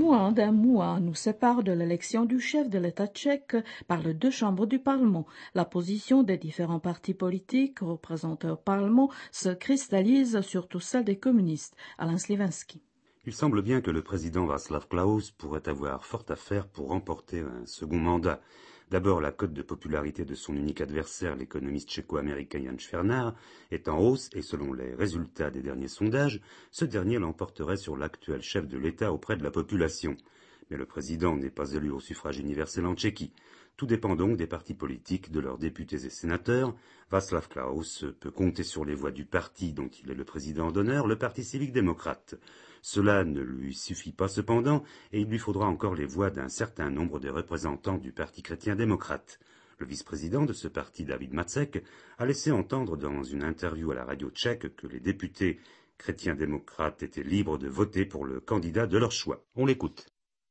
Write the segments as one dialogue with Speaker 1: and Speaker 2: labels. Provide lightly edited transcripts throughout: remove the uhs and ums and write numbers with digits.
Speaker 1: Moins d'un mois nous sépare de l'élection du chef de l'État tchèque par les deux chambres du Parlement. La position des différents partis politiques représentés au Parlement se cristallise, surtout celle des communistes. Alain Sliwinski.
Speaker 2: Il semble bien que le président Václav Klaus pourrait avoir fort à faire pour remporter un second mandat. D'abord, la cote de popularité de son unique adversaire, l'économiste tchéco-américain Jan Švärnar, est en hausse et selon les résultats des derniers sondages, ce dernier l'emporterait sur l'actuel chef de l'État auprès de la population. Mais le président n'est pas élu au suffrage universel en Tchéquie. Tout dépend donc des partis politiques, de leurs députés et sénateurs. Václav Klaus peut compter sur les voix du parti dont il est le président d'honneur, le Parti civique démocrate. Cela ne lui suffit pas cependant, et il lui faudra encore les voix d'un certain nombre de représentants du Parti chrétien-démocrate. Le vice-président de ce parti, David Macek, a laissé entendre dans une interview à la radio tchèque que les députés chrétiens-démocrates étaient libres de voter pour le candidat de leur choix. On l'écoute.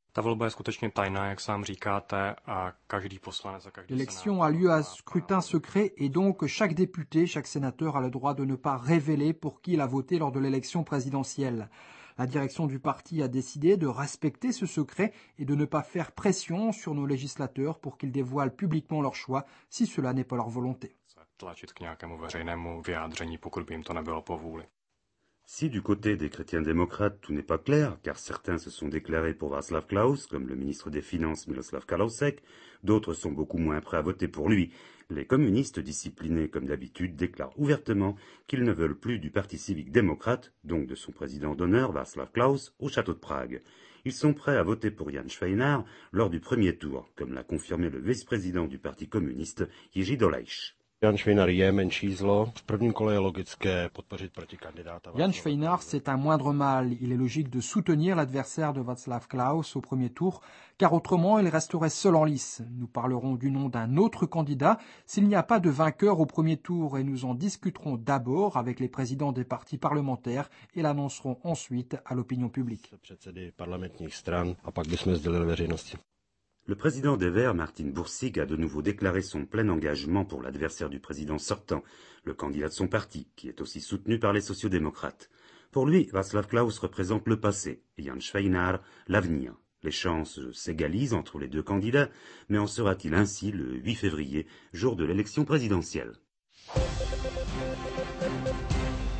Speaker 3: L'élection a lieu à scrutin secret et donc chaque député, chaque sénateur a le droit de ne pas révéler pour qui il a voté lors de l'élection présidentielle. La direction du parti a décidé de respecter ce secret et de ne pas faire pression sur nos législateurs pour qu'ils dévoilent publiquement leur choix si cela n'est pas leur volonté.
Speaker 2: Si du côté des chrétiens-démocrates tout n'est pas clair, car certains se sont déclarés pour Václav Klaus, comme le ministre des Finances Miroslav Kalousek, d'autres sont beaucoup moins prêts à voter pour lui. Les communistes disciplinés comme d'habitude déclarent ouvertement qu'ils ne veulent plus du Parti civique démocrate, donc de son président d'honneur Václav Klaus, au château de Prague. Ils sont prêts à voter pour Jan Švärnar lors du premier tour, comme l'a confirmé le vice-président du Parti communiste, Jiří Dolejš.
Speaker 3: Jan Švärnar, c'est un moindre mal. Il est logique de soutenir l'adversaire de Václav Klaus au premier tour, car autrement il resterait seul en lice. Nous parlerons du nom d'un autre candidat s'il n'y a pas de vainqueur au premier tour et nous en discuterons d'abord avec les présidents des partis parlementaires et l'annoncerons ensuite à l'opinion publique.
Speaker 2: Le président des Verts, Martin Bursig, a de nouveau déclaré son plein engagement pour l'adversaire du président sortant, le candidat de son parti, qui est aussi soutenu par les sociodémocrates. Pour lui, Václav Klaus représente le passé et Jan Švärnar l'avenir. Les chances s'égalisent entre les deux candidats, mais en sera-t-il ainsi le 8 février, jour de l'élection présidentielle?